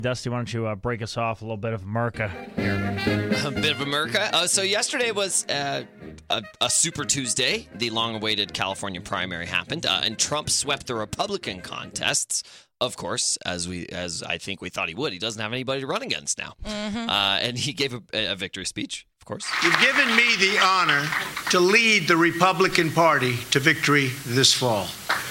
Dusty, why don't you break us off a little bit of America here? A bit of America. So yesterday was a Super Tuesday. The long-awaited California primary happened, and Trump swept the Republican contests. Of course, as I think we thought he would. He doesn't have anybody to run against now. And he gave a victory speech, of course. You've given me the honor to lead the Republican Party to victory this fall.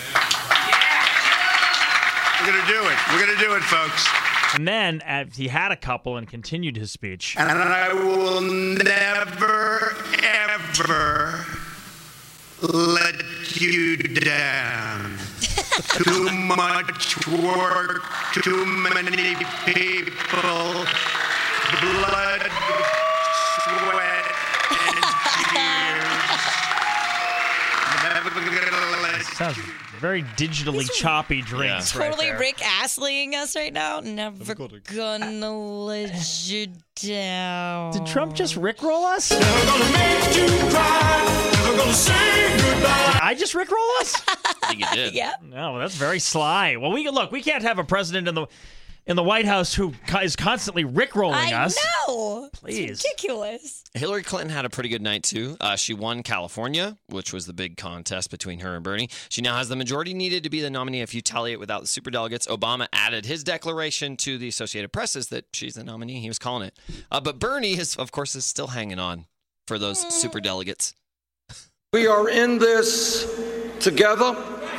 We're going to do it. We're going to do it, folks. And then he had a couple and continued his speech. And I will never, ever let you down. Too much work, too many people, blood, sweat, and tears. Never gonna let Sounds very digitally choppy drinks. Totally right Rick Astleying us right now. Never gonna let you down. Did Trump just rickroll us? Never gonna make you cry. Never gonna say goodbye. Did I just rickroll us? I think he did. Yeah. No, that's very sly. Well, we can't have a president in the White House who is constantly rickrolling us. I know. Please. It's ridiculous. Hillary Clinton had a pretty good night, too. She won California, which was the big contest between her and Bernie. She now has the majority needed to be the nominee if you tally it without the superdelegates. Obama added his declaration to the Associated Press that she's the nominee. He was calling it. But Bernie, is still hanging on for those superdelegates. We are in this together.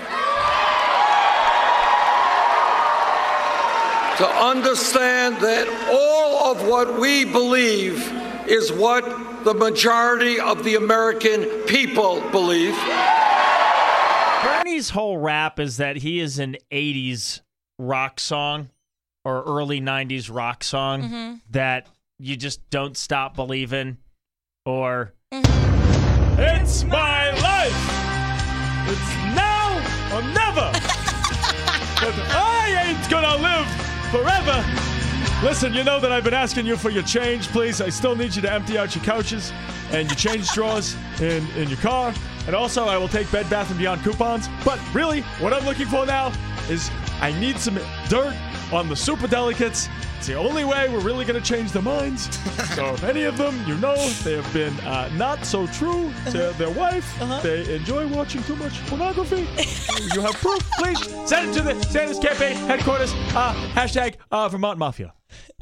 To understand that all of what we believe is what the majority of the American people believe. Bernie's whole rap is that he is an 80s rock song or early 90s rock song that you just don't stop believing, or it's my life. It's now or never. But I ain't gonna live forever. Listen, you know that I've been asking you for your change, please. I still need you to empty out your couches and your change drawers in your car. And also, I will take Bed Bath & Beyond coupons. But really, what I'm looking for now is I need some dirt on the superdelegates. It's the only way we're really going to change their minds. So if any of them, they have been not so true to their wife. They enjoy watching too much pornography. You have proof, please send it to the Sanders Campaign headquarters. Hashtag Vermont Mafia.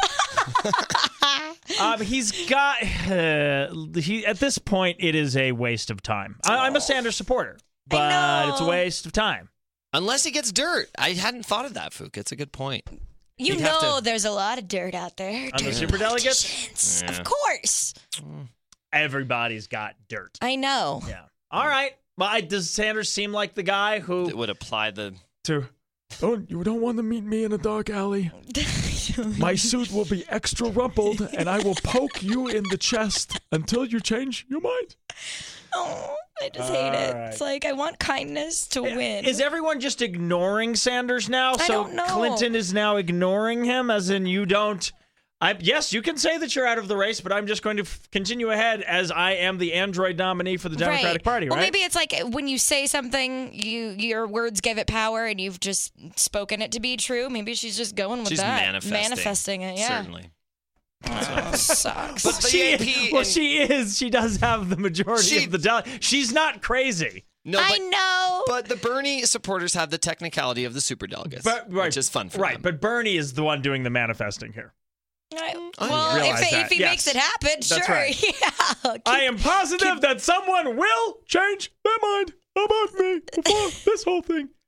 He's got... at this point, it is a waste of time. I'm a Sanders supporter, but it's a waste of time. Unless he gets dirt. I hadn't thought of that, Fook. It's a good point. There's a lot of dirt out there. On the superdelegates? Yeah. Of course. Everybody's got dirt. I know. Yeah. All right. Well, does Sanders seem like the guy who... It would apply the... Oh, you don't want to meet me in a dark alley. My suit will be extra rumpled, and I will poke you in the chest until you change your mind. Oh, I just hate it. right. It's like I want kindness to win. Is everyone just ignoring Sanders now? I don't know. Clinton is now ignoring him, as in you don't... yes, you can say that you're out of the race, but I'm just going to continue ahead as I am the android nominee for the Democratic Party, right? Well, maybe it's like when you say something, your words give it power, and you've just spoken it to be true. Maybe she's just going with that. Manifesting it, yeah. Certainly. Sucks. But she is. She does have the majority of the delegate. She's not crazy. No, I know. But the Bernie supporters have the technicality of the superdelegates, which is fun for them. Right, but Bernie is the one doing the manifesting here. If he makes it happen, That's sure. right. Yeah. I am positive that someone will change their mind about me before this whole thing